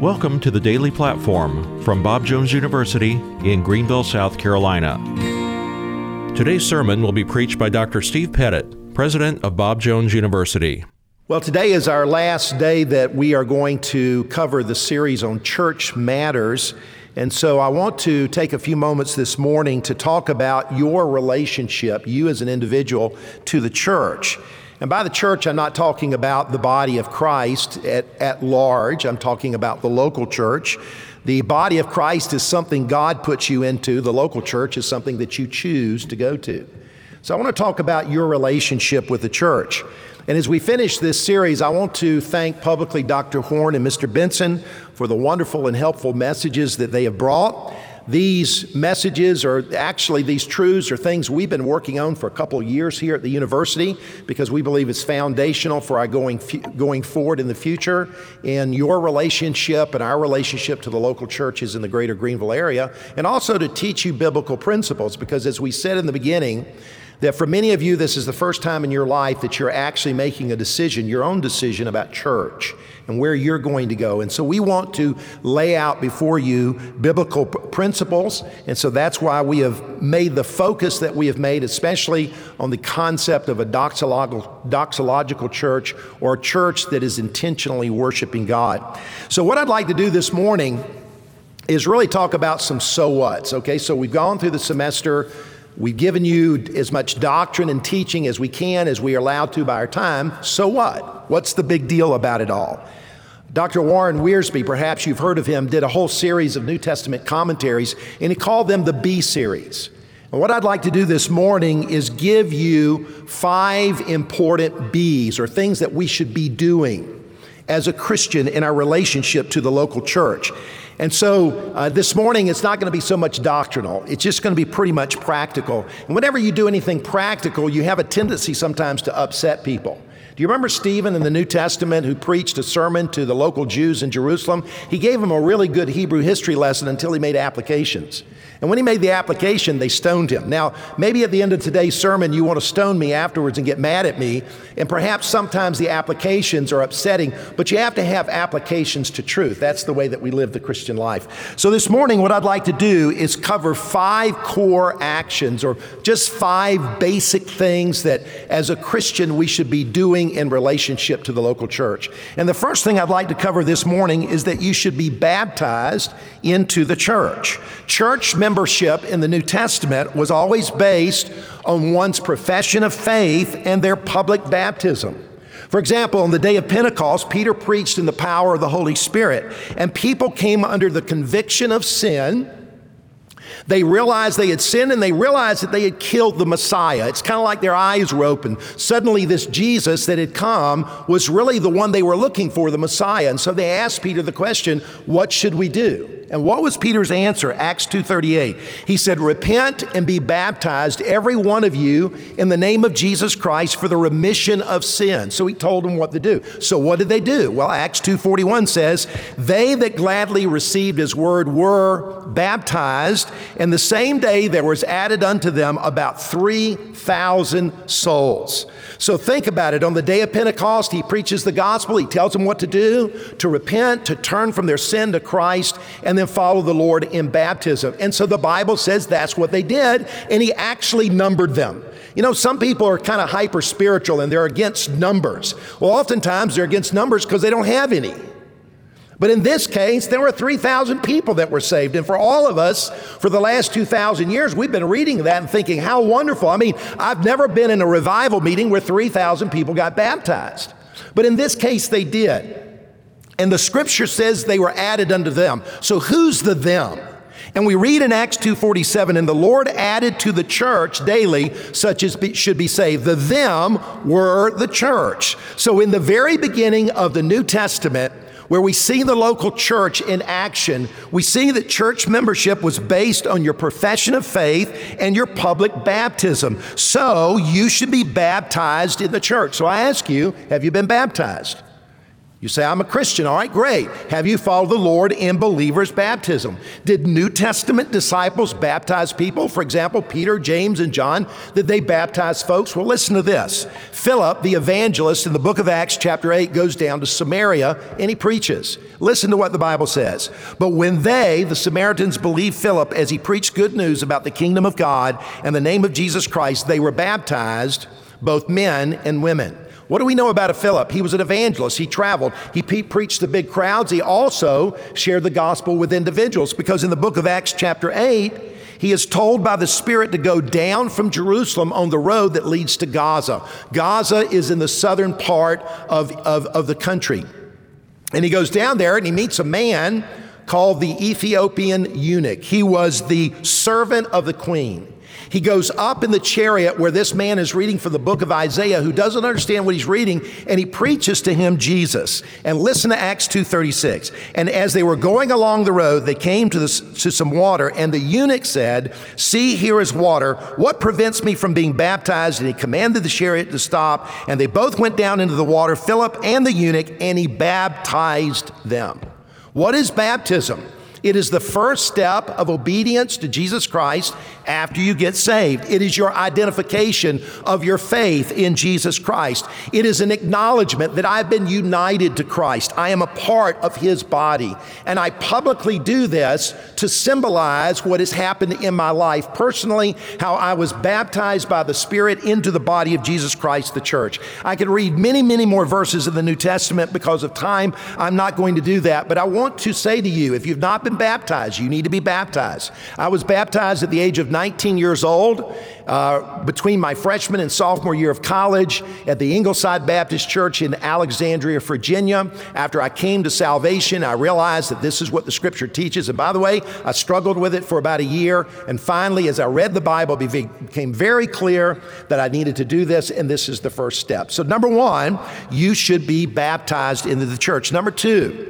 Welcome to the Daily Platform from Bob Jones University in Greenville, South Carolina. Today's sermon will be preached by Dr. Steve Pettit, president of Bob Jones University. Well, today is our last day that we are going to cover the series on Church Matters. And so I want to take a few moments this morning to talk about your relationship, you as an individual, to the church. And by the church, I'm not talking about the body of Christ at large. I'm talking about the local church. The body of Christ is something God puts you into. The local church is something that you choose to go to. So I want to talk about your relationship with the church. And as we finish this series, I want to thank publicly Dr. Horn and Mr. Benson for the wonderful and helpful messages that they have brought. These messages these truths are things we've been working on for a couple of years here at the university because we believe it's foundational for our going forward in the future in your relationship and our relationship to the local churches in the greater Greenville area, and also to teach you biblical principles because as we said in the beginning, that for many of you, this is the first time in your life that you're actually making a decision, your own decision about church and where you're going to go. And so we want to lay out before you biblical principles. And so that's why we have made the focus that we have made, especially on the concept of a doxological church or a church that is intentionally worshiping God. So what I'd like to do this morning is really talk about some so whats, okay? So we've gone through the semester. We've given you as much doctrine and teaching as we can, as we are allowed to by our time. So what? What's the big deal about it all? Dr. Warren Wiersbe, perhaps you've heard of him, did a whole series of New Testament commentaries, and he called them the B series. And what I'd like to do this morning is give you 5 important B's, or things that we should be doing as a Christian in our relationship to the local church. And so this morning, it's not going to be so much doctrinal. It's just going to be pretty much practical. And whenever you do anything practical, you have a tendency sometimes to upset people. Do you remember Stephen in the New Testament who preached a sermon to the local Jews in Jerusalem? He gave them a really good Hebrew history lesson until he made applications. And when he made the application, they stoned him. Now, maybe at the end of today's sermon, you want to stone me afterwards and get mad at me. And perhaps sometimes the applications are upsetting, but you have to have applications to truth. That's the way that we live the Christian life. So this morning, what I'd like to do is cover 5 core actions, or just 5 basic things that as a Christian we should be doing in relationship to the local church. And the first thing I'd like to cover this morning is that you should be baptized into the church. Church membership in the New Testament was always based on one's profession of faith and their public baptism. For example, on the day of Pentecost, Peter preached in the power of the Holy Spirit, and people came under the conviction of sin. They realized they had sinned, and they realized that they had killed the Messiah. It's kind of like their eyes were open. Suddenly this Jesus that had come was really the one they were looking for, the Messiah. And so they asked Peter the question, what should we do? And what was Peter's answer? Acts 2:38. He said, repent and be baptized, every one of you, in the name of Jesus Christ for the remission of sin. So he told them what to do. So what did they do? Well, Acts 2:41 says, they that gladly received his word were baptized, and the same day there was added unto them about 3,000 souls. So think about it. On the day of Pentecost, he preaches the gospel. He tells them what to do, to repent, to turn from their sin to Christ, and then follow the Lord in baptism. And so the Bible says that's what they did, and he actually numbered them. You know, some people are kind of hyper spiritual and they're against numbers. Well, oftentimes they're against numbers because they don't have any. But in this case, there were 3,000 people that were saved. And for all of us, for the last 2,000 years, we've been reading that and thinking, how wonderful. I mean, I've never been in a revival meeting where 3,000 people got baptized. But in this case, they did. And the scripture says they were added unto them. So who's the them? And we read in Acts 2:47, and the Lord added to the church daily such as should be saved. The them were the church. So in the very beginning of the New Testament, where we see the local church in action, we see that church membership was based on your profession of faith and your public baptism. So you should be baptized in the church. So I ask you, have you been baptized? You say, I'm a Christian. All right, great. Have you followed the Lord in believer's baptism? Did New Testament disciples baptize people? For example, Peter, James, and John, did they baptize folks? Well, listen to this. Philip, the evangelist in the book of Acts chapter 8, goes down to Samaria and he preaches. Listen to what the Bible says. But when they, the Samaritans, believed Philip as he preached good news about the kingdom of God and the name of Jesus Christ, they were baptized, both men and women. What do we know about Philip? He was an evangelist. He traveled. He preached to big crowds. He also shared the gospel with individuals because in the book of Acts chapter 8, he is told by the Spirit to go down from Jerusalem on the road that leads to Gaza. Gaza is in the southern part of the country. And he goes down there and he meets a man called the Ethiopian eunuch. He was the servant of the queen. He goes up in the chariot where this man is reading from the book of Isaiah, who doesn't understand what he's reading, and he preaches to him Jesus. And listen to Acts 2:36. And as they were going along the road, they came to some water, and the eunuch said, "See, here is water. What prevents me from being baptized?" And he commanded the chariot to stop, and they both went down into the water, Philip and the eunuch, and he baptized them. What is baptism? It is the first step of obedience to Jesus Christ after you get saved. It is your identification of your faith in Jesus Christ. It is an acknowledgement that I've been united to Christ. I am a part of His body. And I publicly do this to symbolize what has happened in my life personally, how I was baptized by the Spirit into the body of Jesus Christ, the church. I could read many, many more verses in the New Testament because of time. I'm not going to do that. But I want to say to you, if you've not been baptized, you need to be baptized. I was baptized at the age of 19 years old, between my freshman and sophomore year of college at the Ingleside Baptist Church in Alexandria, Virginia. After I came to salvation, I realized that this is what the Scripture teaches. And by the way, I struggled with it for about a year. And finally, as I read the Bible, it became very clear that I needed to do this, and this is the first step. So number one, you should be baptized into the church. Number two,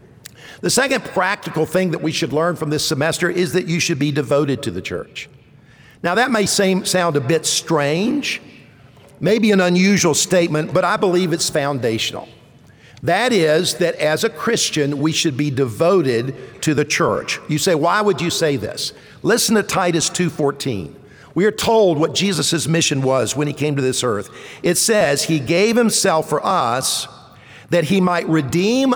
the second practical thing that we should learn from this semester is that you should be devoted to the church. Now, that may sound a bit strange, maybe an unusual statement, but I believe it's foundational. That is that as a Christian, we should be devoted to the church. You say, why would you say this? Listen to Titus 2:14. We are told what Jesus' mission was when He came to this earth. It says, He gave Himself for us that He might redeem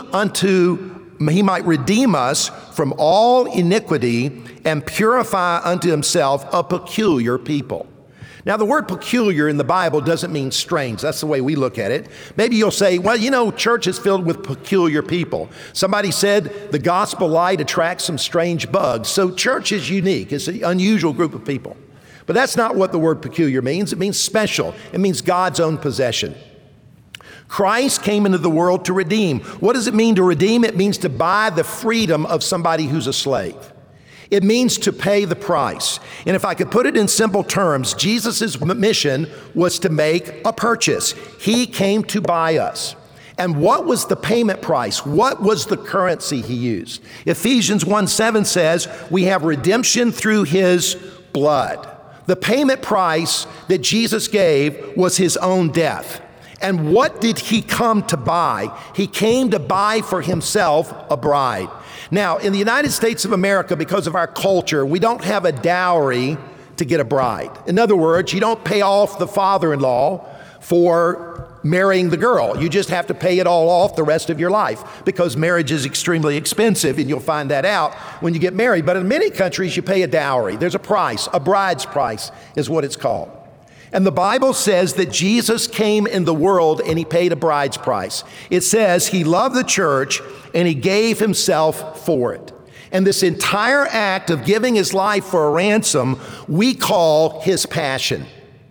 us from all iniquity and purify unto Himself a peculiar people. Now, the word peculiar in the Bible doesn't mean strange. That's the way we look at it. Maybe you'll say, well, you know, church is filled with peculiar people. Somebody said the gospel light attracts some strange bugs. So church is unique. It's an unusual group of people. But that's not what the word peculiar means. It means special. It means God's own possession. Christ came into the world to redeem. What does it mean to redeem? It means to buy the freedom of somebody who's a slave. It means to pay the price. And if I could put it in simple terms, Jesus' mission was to make a purchase. He came to buy us. And what was the payment price? What was the currency He used? Ephesians 1:7 says, we have redemption through His blood. The payment price that Jesus gave was His own death. And what did He come to buy? He came to buy for Himself a bride. Now, in the United States of America, because of our culture, we don't have a dowry to get a bride. In other words, you don't pay off the father-in-law for marrying the girl. You just have to pay it all off the rest of your life because marriage is extremely expensive, and you'll find that out when you get married. But in many countries, you pay a dowry. There's a price. A bride's price is what it's called. And the Bible says that Jesus came in the world and He paid a bride's price. It says He loved the church and He gave Himself for it. And this entire act of giving His life for a ransom, we call His passion.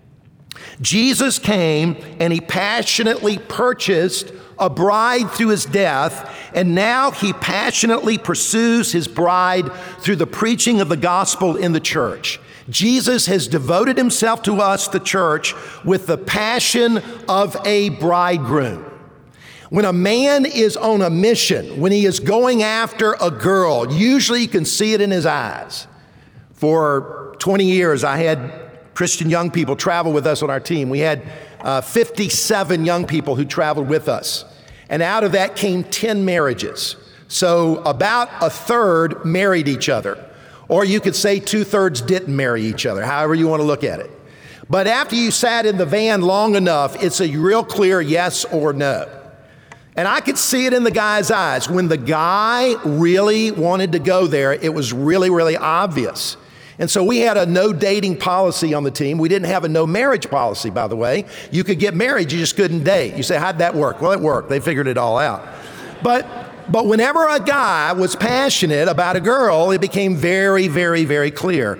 Jesus came and He passionately purchased a bride through His death, and now He passionately pursues His bride through the preaching of the gospel in the church. Jesus has devoted Himself to us, the church, with the passion of a bridegroom. When a man is on a mission, when he is going after a girl, usually you can see it in his eyes. For 20 years, I had Christian young people travel with us on our team. We had 57 young people who traveled with us. And out of that came 10 marriages. So about a third married each other. Or you could say 2/3 didn't marry each other, however you want to look at it. But after you sat in the van long enough, it's a real clear yes or no. And I could see it in the guy's eyes. When the guy really wanted to go there, it was really, really obvious. And so we had a no dating policy on the team. We didn't have a no marriage policy, by the way. You could get married, you just couldn't date. You say, how'd that work? Well, it worked. They figured it all out. But whenever a guy was passionate about a girl, it became very, very, very clear.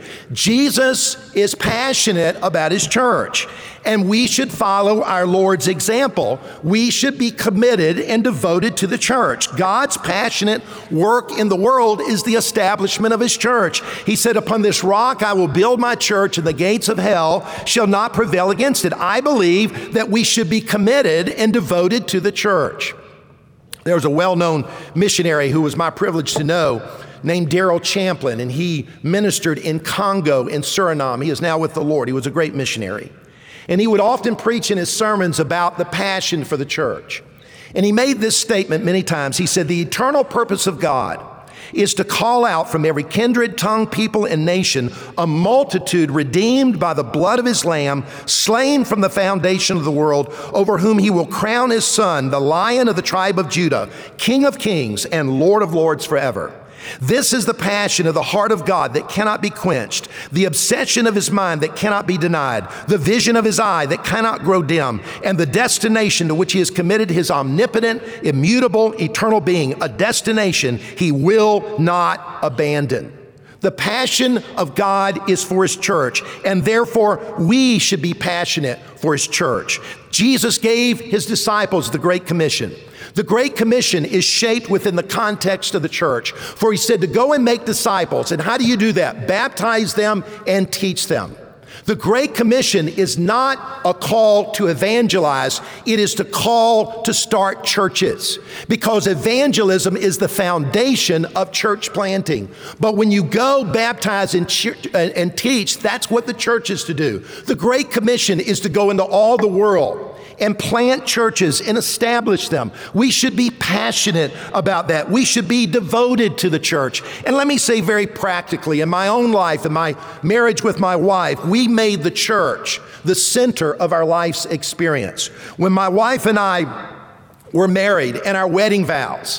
Jesus is passionate about his church, and we should follow our Lord's example. We should be committed and devoted to the church. God's passionate work in the world is the establishment of his church. He said, upon this rock I will build my church, and the gates of hell shall not prevail against it. I believe that we should be committed and devoted to the church. There was a well-known missionary who was my privilege to know named Darrell Champlin, and he ministered in Congo in Suriname. He is now with the Lord. He was a great missionary. And he would often preach in his sermons about the passion for the church. And he made this statement many times. He said, the eternal purpose of God is to call out from every kindred, tongue, people, and nation a multitude redeemed by the blood of his Lamb, slain from the foundation of the world, over whom he will crown his Son, the Lion of the tribe of Judah, King of kings and Lord of lords forever. This is the passion of the heart of God that cannot be quenched, the obsession of his mind that cannot be denied, the vision of his eye that cannot grow dim, and the destination to which he has committed his omnipotent, immutable, eternal being, a destination he will not abandon. The passion of God is for his church, and therefore we should be passionate for his church. Jesus gave his disciples the Great Commission. The Great Commission is shaped within the context of the church, for he said to go and make disciples. And how do you do that? Baptize them and teach them. The Great Commission is not a call to evangelize. It is to call to start churches, because evangelism is the foundation of church planting. But when you go baptize and teach, that's what the church is to do. The Great Commission is to go into all the world and plant churches and establish them. We should be passionate about that. We should be devoted to the church. And let me say very practically, in my own life, in my marriage with my wife, we made the church the center of our life's experience. When my wife and I were married, and our wedding vows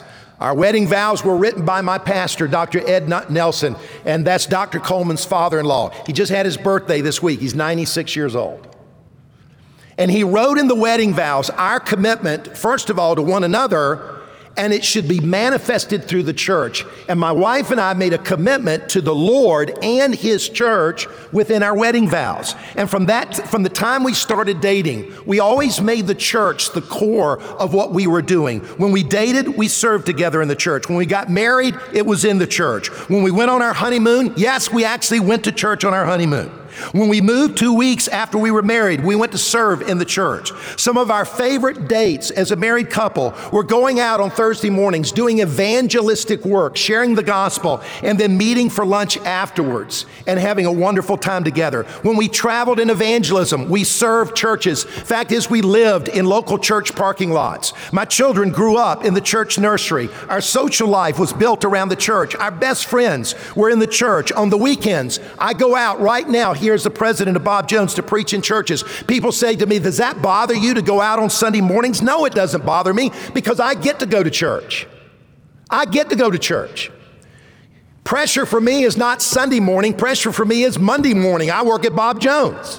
were written by my pastor, Dr. Ed Nelson, and that's Dr. Coleman's father-in-law. He just had his birthday this week. He's 96 years old. And he wrote in the wedding vows our commitment, first of all, to one another, and it should be manifested through the church. And my wife and I made a commitment to the Lord and his church within our wedding vows. And from the time we started dating, we always made the church the core of what we were doing. When we dated, we served together in the church. When we got married, it was in the church. When we went on our honeymoon, yes, we actually went to church on our honeymoon. When we moved 2 weeks after we were married, we went to serve in the church. Some of our favorite dates as a married couple were going out on Thursday mornings, doing evangelistic work, sharing the gospel, and then meeting for lunch afterwards and having a wonderful time together. When we traveled in evangelism, we served churches. Fact is, we lived in local church parking lots. My children grew up in the church nursery. Our social life was built around the church. Our best friends were in the church. On the weekends, I go out right now here as the president of Bob Jones to preach in churches. People say to me, does that bother you to go out on Sunday mornings? No, it doesn't bother me, because I get to go to church. I get to go to church. Pressure for me is not Sunday morning. Pressure for me is Monday morning. I work at Bob Jones.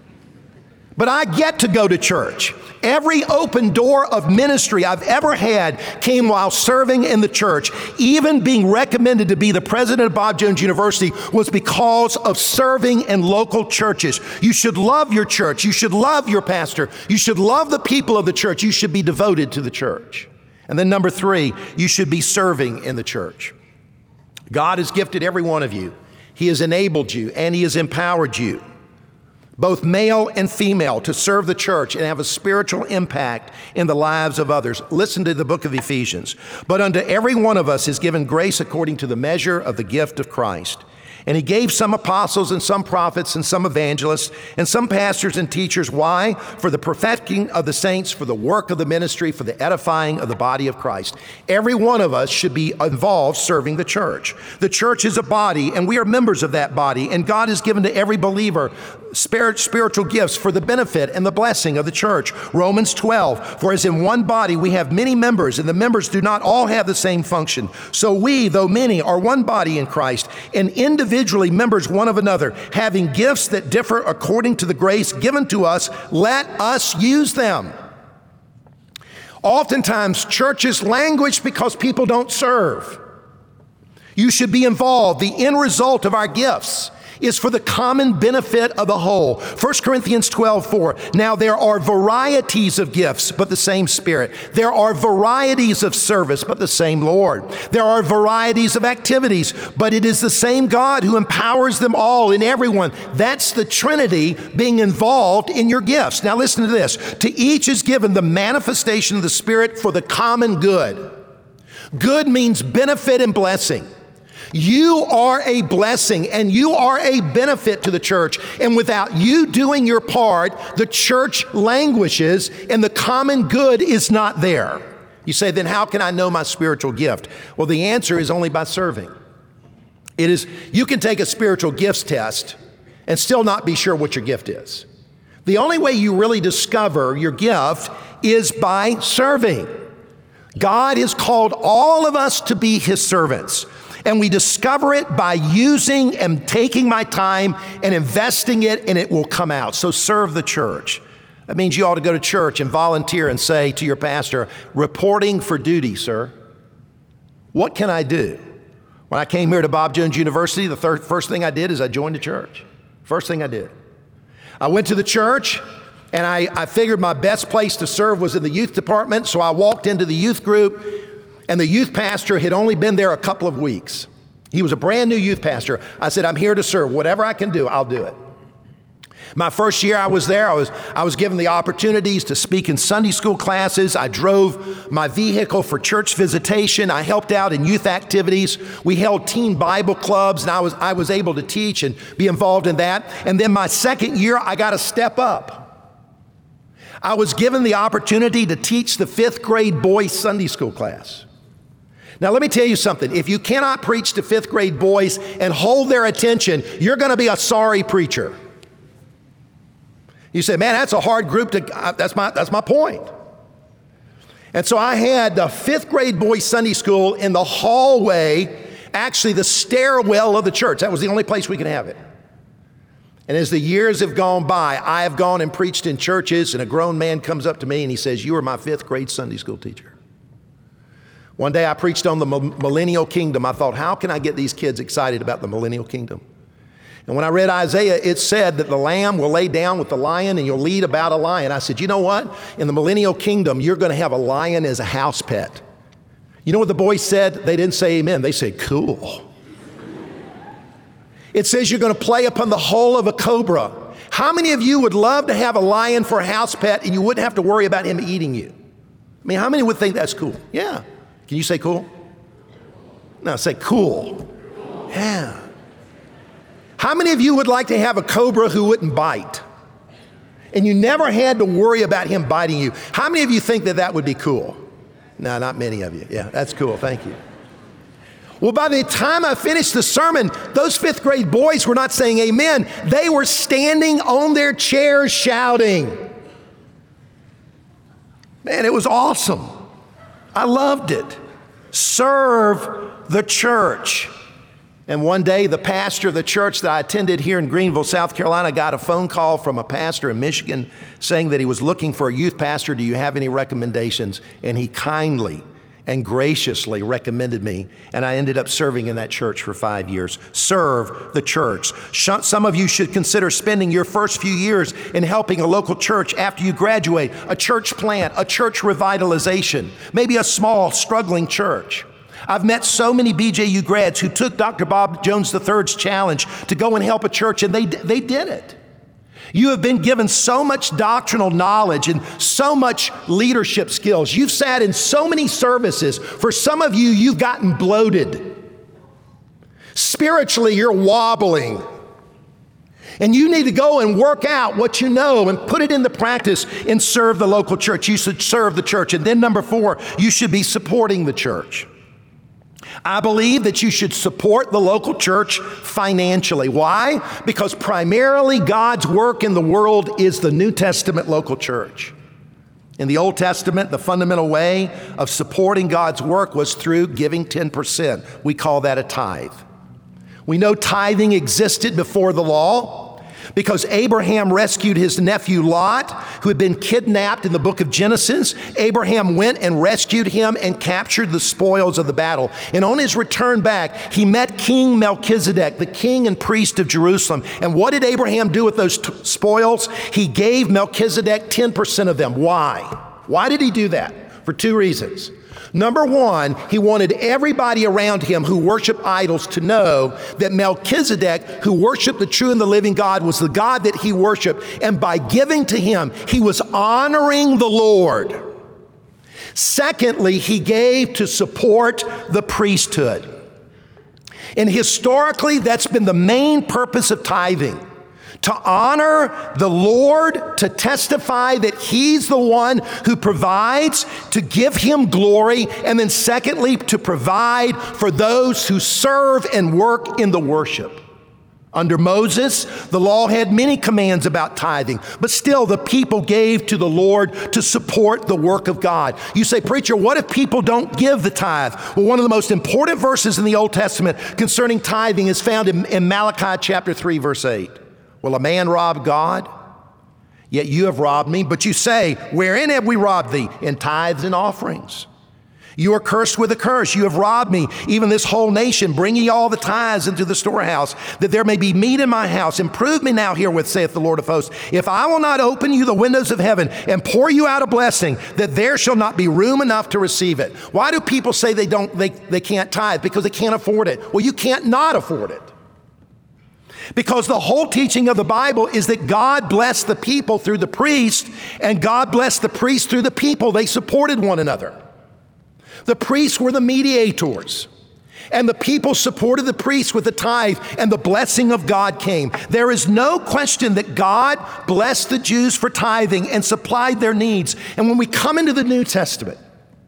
But I get to go to church. Every open door of ministry I've ever had came while serving in the church. Even being recommended to be the president of Bob Jones University was because of serving in local churches. You should love your church. You should love your pastor. You should love the people of the church. You should be devoted to the church. And then number 3, you should be serving in the church. God has gifted every one of you. He has enabled you and he has empowered you, both male and female, to serve the church and have a spiritual impact in the lives of others. Listen to the book of Ephesians. But unto every one of us is given grace according to the measure of the gift of Christ. And he gave some apostles and some prophets and some evangelists and some pastors and teachers. Why? For the perfecting of the saints, for the work of the ministry, for the edifying of the body of Christ. Every one of us should be involved serving the church. The church is a body, and we are members of that body. And God has given to every believer spiritual gifts for the benefit and the blessing of the church. Romans 12, for as in one body we have many members, and the members do not all have the same function. So we, though many, are one body in Christ, and individually members one of another, having gifts that differ according to the grace given to us, let us use them. Oftentimes, churches languish because people don't serve. You should be involved. The end result of our gifts is for the common benefit of the whole. 1 Corinthians 12:4. Now there are varieties of gifts, but the same Spirit. There are varieties of service, but the same Lord. There are varieties of activities, but it is the same God who empowers them all in everyone. That's the Trinity being involved in your gifts. Now listen to this. To each is given the manifestation of the Spirit for the common good. Good means benefit and blessing. You are a blessing and you are a benefit to the church. And without you doing your part, the church languishes and the common good is not there. You say, then how can I know my spiritual gift? Well, the answer is only by serving. It is, you can take a spiritual gifts test and still not be sure what your gift is. The only way you really discover your gift is by serving. God has called all of us to be His servants. And we discover it by using and taking my time and investing it, and it will come out. So serve the church. That means you ought to go to church and volunteer and say to your pastor, reporting for duty, sir. What can I do? When I came here to Bob Jones University, the first thing I did is I joined the church. First thing I did. I went to the church, and I figured my best place to serve was in the youth department, so I walked into the youth group. And the youth pastor had only been there a couple of weeks. He was a brand new youth pastor. I said, I'm here to serve. Whatever I can do, I'll do it. My first year I was there, I was given the opportunities to speak in Sunday school classes. I drove my vehicle for church visitation. I helped out in youth activities. We held teen Bible clubs, and I was able to teach and be involved in that. And then my second year, I got to step up. I was given the opportunity to teach the 5th grade boys Sunday school class. Now, let me tell you something. If you cannot preach to 5th grade boys and hold their attention, you're going to be a sorry preacher. You say, man, that's a hard group to, that's my point. And so I had the 5th grade boys Sunday school in the hallway, actually the stairwell of the church. That was the only place we could have it. And as the years have gone by, I have gone and preached in churches, and a grown man comes up to me and he says, you were my 5th grade Sunday school teacher. One day I preached on the millennial kingdom. I thought, how can I get these kids excited about the millennial kingdom? And when I read Isaiah, it said that the lamb will lay down with the lion and you'll lead about a lion. I said, you know what? In the millennial kingdom, you're going to have a lion as a house pet. You know what the boys said? They didn't say amen. They said, cool. It says you're going to play upon the hole of a cobra. How many of you would love to have a lion for a house pet and you wouldn't have to worry about him eating you? I mean, how many would think that's cool? Yeah. Can you say cool? No, say cool. Yeah. How many of you would like to have a cobra who wouldn't bite? And you never had to worry about him biting you. How many of you think that that would be cool? No, not many of you. Yeah, that's cool. Thank you. Well, by the time I finished the sermon, those 5th grade boys were not saying amen. They were standing on their chairs shouting. Man, it was awesome. I loved it. Serve the church. And one day, the pastor of the church that I attended here in Greenville, South Carolina, got a phone call from a pastor in Michigan saying that he was looking for a youth pastor. Do you have any recommendations? And he kindly and graciously recommended me, and I ended up serving in that church for 5 years. Serve the church. Some of you should consider spending your first few years in helping a local church after you graduate, a church plant, a church revitalization, maybe a small, struggling church. I've met so many BJU grads who took Dr. Bob Jones III's challenge to go and help a church, and they did it. You have been given so much doctrinal knowledge and so much leadership skills. You've sat in so many services. For some of you, you've gotten bloated. Spiritually, you're wobbling. And you need to go and work out what you know and put it into practice and serve the local church. You should serve the church. And then number 4, you should be supporting the church. I believe that you should support the local church financially. Why? Because primarily God's work in the world is the New Testament local church. In the Old Testament, the fundamental way of supporting God's work was through giving 10%. We call that a tithe. We know tithing existed before the law because Abraham rescued his nephew Lot, who had been kidnapped in the book of Genesis. Abraham went and rescued him and captured the spoils of the battle. And on his return back, he met King Melchizedek, the king and priest of Jerusalem. And what did Abraham do with those spoils? He gave Melchizedek 10% of them. Why? Why did he do that? For 2 reasons. Number 1, he wanted everybody around him who worshiped idols to know that Melchizedek, who worshiped the true and the living God, was the God that he worshiped. And by giving to him, he was honoring the Lord. Secondly, he gave to support the priesthood. And historically, that's been the main purpose of tithing. To honor the Lord, to testify that he's the one who provides, to give him glory, and then secondly, to provide for those who serve and work in the worship. Under Moses, the law had many commands about tithing, but still the people gave to the Lord to support the work of God. You say, preacher, what if people don't give the tithe? Well, one of the most important verses in the Old Testament concerning tithing is found in Malachi chapter 3, verse 8. Will a man rob God? Yet you have robbed me. But you say, wherein have we robbed thee? In tithes and offerings. You are cursed with a curse. You have robbed me, even this whole nation. Bring ye all the tithes into the storehouse, that there may be meat in my house. And prove me now herewith, saith the Lord of hosts, if I will not open you the windows of heaven and pour you out a blessing, that there shall not be room enough to receive it. Why do people say they can't tithe? Because they can't afford it. Well, you can't not afford it. Because the whole teaching of the Bible is that God blessed the people through the priest, and God blessed the priest through the people. They supported one another. The priests were the mediators, and the people supported the priests with the tithe, and the blessing of God came. There is no question that God blessed the Jews for tithing and supplied their needs. And when we come into the New Testament,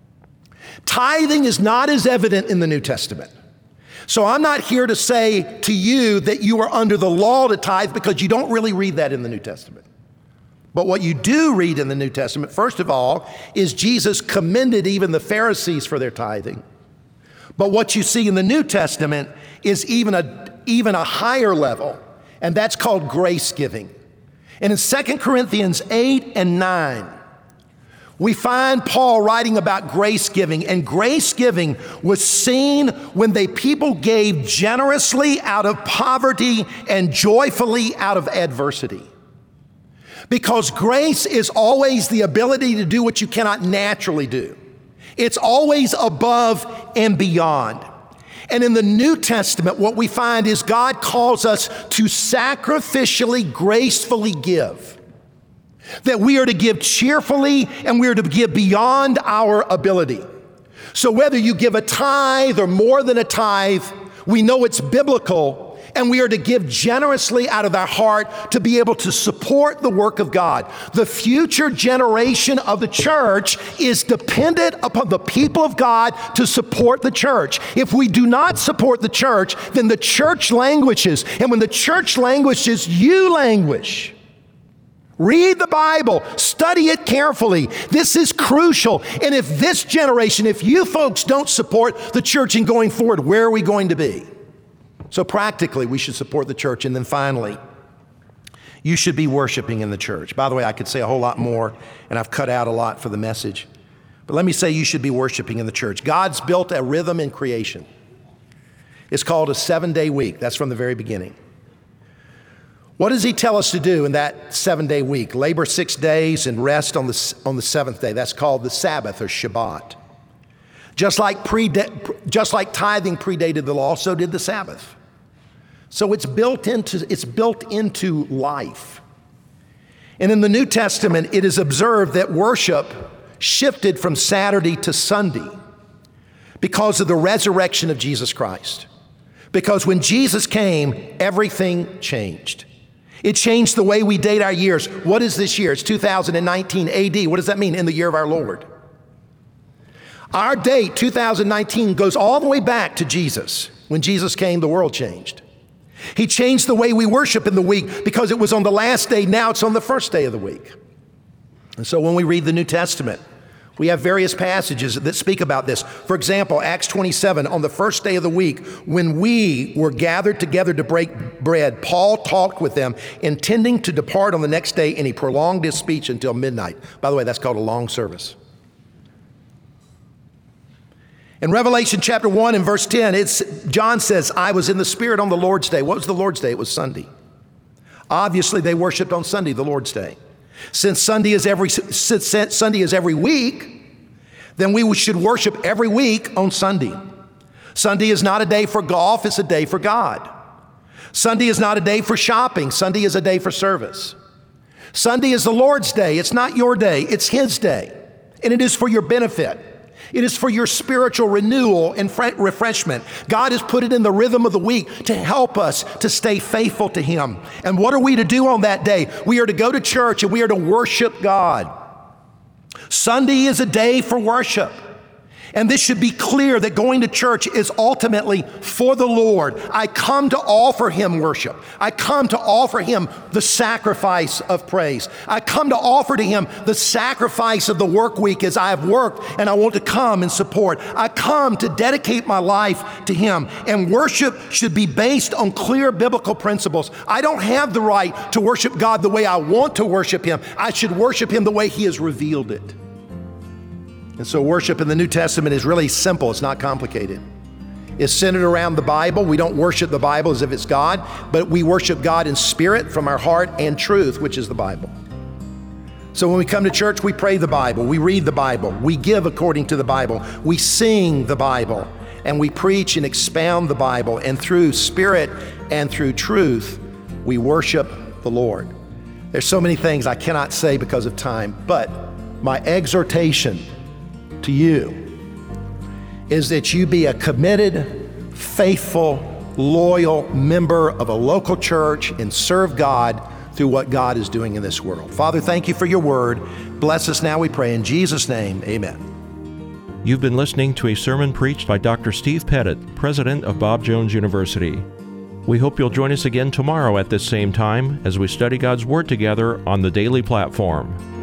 tithing is not as evident in the New Testament. So I'm not here to say to you that you are under the law to tithe, because you don't really read that in the New Testament. But what you do read in the New Testament, first of all, is Jesus commended even the Pharisees for their tithing. But what you see in the New Testament is even a higher level, and that's called grace giving. And in 2 Corinthians 8 and 9, we find Paul writing about grace giving, and grace giving was seen when people gave generously out of poverty and joyfully out of adversity. Because grace is always the ability to do what you cannot naturally do. It's always above and beyond. And in the New Testament, what we find is God calls us to sacrificially, gracefully give. That we are to give cheerfully, and we are to give beyond our ability. So whether you give a tithe or more than a tithe, we know it's biblical, and we are to give generously out of our heart to be able to support the work of God. The future generation of the church is dependent upon the people of God to support the church. If we do not support the church, then the church languishes. And when the church languishes, you languish. Read the Bible, study it carefully. This is crucial. And if this generation, if you folks don't support the church in going forward, where are we going to be? So practically, we should support the church. And then finally, you should be worshiping in the church. By the way, I could say a whole lot more, and I've cut out a lot for the message. But let me say you should be worshiping in the church. God's built a rhythm in creation. It's called a 7-day week. That's from the very beginning. What does he tell us to do in that 7-day week? Labor 6 days and rest on the 7th day. That's called the Sabbath or Shabbat. Just like tithing predated the law, so did the Sabbath. So it's built into life. And in the New Testament, it is observed that worship shifted from Saturday to Sunday because of the resurrection of Jesus Christ. Because when Jesus came, everything changed. It changed the way we date our years. What is this year? It's 2019 AD. What does that mean? In the year of our Lord. Our date, 2019, goes all the way back to Jesus. When Jesus came, the world changed. He changed the way we worship in the week because it was on the last day. Now it's on the first day of the week. And so when we read the New Testament, we have various passages that speak about this. For example, Acts 27, on the first day of the week, when we were gathered together to break bread, Paul talked with them, intending to depart on the next day, and he prolonged his speech until midnight. By the way, that's called a long service. In Revelation chapter 1 and verse 10, John says, I was in the Spirit on the Lord's day. What was the Lord's day? It was Sunday. Obviously, they worshiped on Sunday, the Lord's day. Since Sunday is every week, then we should worship every week on Sunday. Sunday is not a day for golf, it's a day for God. Sunday is not a day for shopping, Sunday is a day for service. Sunday is the Lord's day, it's not your day, it's His day. And it is for your benefit. It is for your spiritual renewal and refreshment. God has put it in the rhythm of the week to help us to stay faithful to Him. And what are we to do on that day? We are to go to church and we are to worship God. Sunday is a day for worship. And this should be clear that going to church is ultimately for the Lord. I come to offer Him worship. I come to offer Him the sacrifice of praise. I come to offer to Him the sacrifice of the work week as I have worked and I want to come and support. I come to dedicate my life to Him. And worship should be based on clear biblical principles. I don't have the right to worship God the way I want to worship Him. I should worship Him the way He has revealed it. And so worship in the New Testament is really simple. It's not complicated. It's centered around the Bible. We don't worship the Bible as if it's God, but we worship God in spirit from our heart and truth, which is the Bible. So when we come to church, we pray the Bible, we read the Bible, we give according to the Bible, we sing the Bible, and we preach and expound the Bible. And through spirit and through truth, we worship the Lord. There's so many things I cannot say because of time, but my exhortation to you is that you be a committed, faithful, loyal member of a local church and serve God through what God is doing in this world. Father, thank you for your word. Bless us now, we pray. In Jesus' name, amen. You've been listening to a sermon preached by Dr. Steve Pettit, president of Bob Jones University. We hope you'll join us again tomorrow at this same time as we study God's Word together on the Daily Platform.